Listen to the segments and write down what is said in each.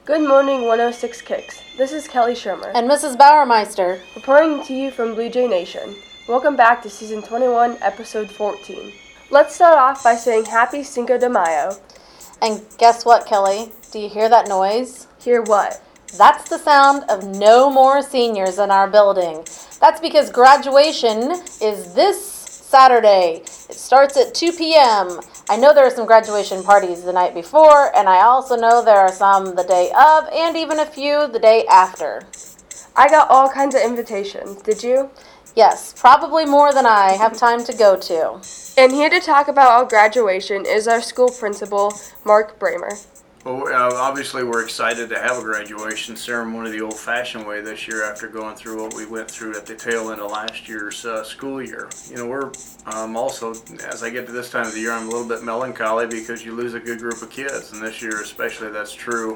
Good morning, 106 Kicks. This is Kelly Shermer. And Mrs. Bauermeister. Reporting to you from Blue Jay Nation. Welcome back to Season 21, Episode 14. Let's start off by saying Happy Cinco de Mayo. And guess what, Kelly? Do you hear that noise? Hear what? That's the sound of no more seniors in our building. That's because graduation is this Saturday. It starts at 2 p.m. I know there are some graduation parties the night before, and I also know there are some the day of, and even a few the day after. I got all kinds of invitations. Did you? Yes, probably more than I have time to go to. And here to talk about our graduation is our school principal, Mark Bramer. Well, obviously we're excited to have a graduation ceremony the old-fashioned way this year after going through what we went through at the tail end of last year's school year. You know, we're also, as I get to this time of the year, I'm a little bit melancholy because you lose a good group of kids, and this year especially that's true.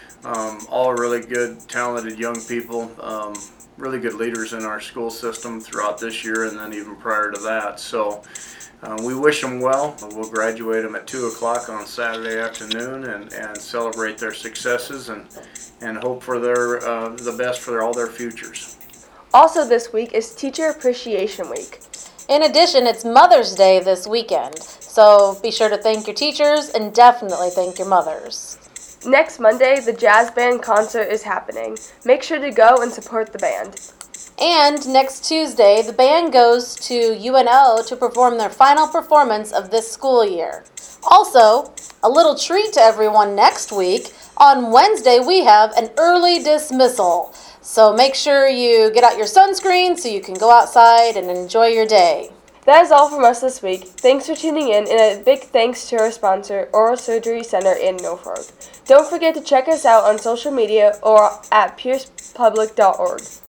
All really good, talented young people, really good leaders in our school system throughout this year and then even prior to that. So we wish them well. We'll graduate them at 2 o'clock on Saturday afternoon and celebrate their successes and hope for the best for all their futures. Also this week is Teacher Appreciation Week. In addition, it's Mother's Day this weekend, so be sure to thank your teachers and definitely thank your mothers. Next Monday, the jazz band concert is happening. Make sure to go and support the band. And next Tuesday, the band goes to UNO to perform their final performance of this school year. Also, a little treat to everyone next week. On Wednesday, we have an early dismissal. So make sure you get out your sunscreen so you can go outside and enjoy your day. That is all from us this week. Thanks for tuning in, and a big thanks to our sponsor, Oral Surgery Center in Norfolk. Don't forget to check us out on social media or at piercepublic.org.